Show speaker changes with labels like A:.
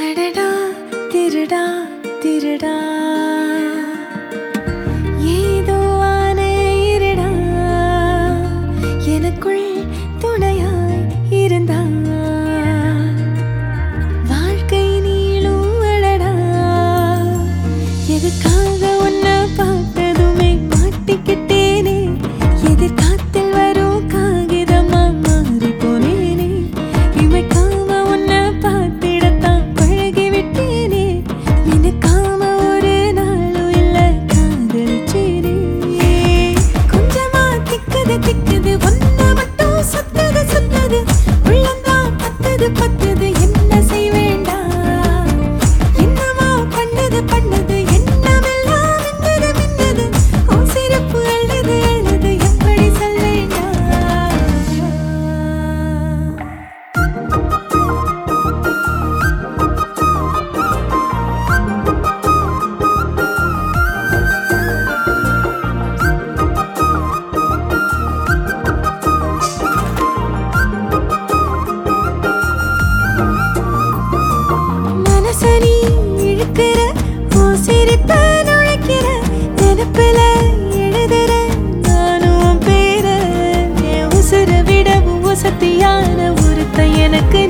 A: அடடா திருடா திருடா ஏதோ ஆனே இருடா எனக்குள் துணையாய் இருந்தா வாழ்க்கை நீளும் அடடா எதுக்காக உன்னை பார்த்ததுமே மாட்டிக்கிட்டேனே எதிர்காத்தில் வரும் காகிதமா மாறி போனேனே இமைக்காம உன்னை பார்த்திடத்தான் பழகி விட்டேனே நினைக்காம ஒரு நாளும் இல்ல காதலிச்சேனே கொஞ்சமா திக்குது திக்குது ஒன்ன மட்டும் சுத்தது சுத்தது உள்ளந்தான் பத்தது பத்தது என்ன செய்வேண்டா என்னமோ பண்ணது பண்ணது என்னமெல்லாம் மின்னது மின்னது சிறப்பு அழுது அழுது எப்படி சொல்லேண்டா மனசனி இழுக்கிற சிரிப்ப நுழைக்கிற நினப்பில எழுதுற நானும் பேர என் உசுர விடவும் வசதியான ஒருத்தன் எனக்கு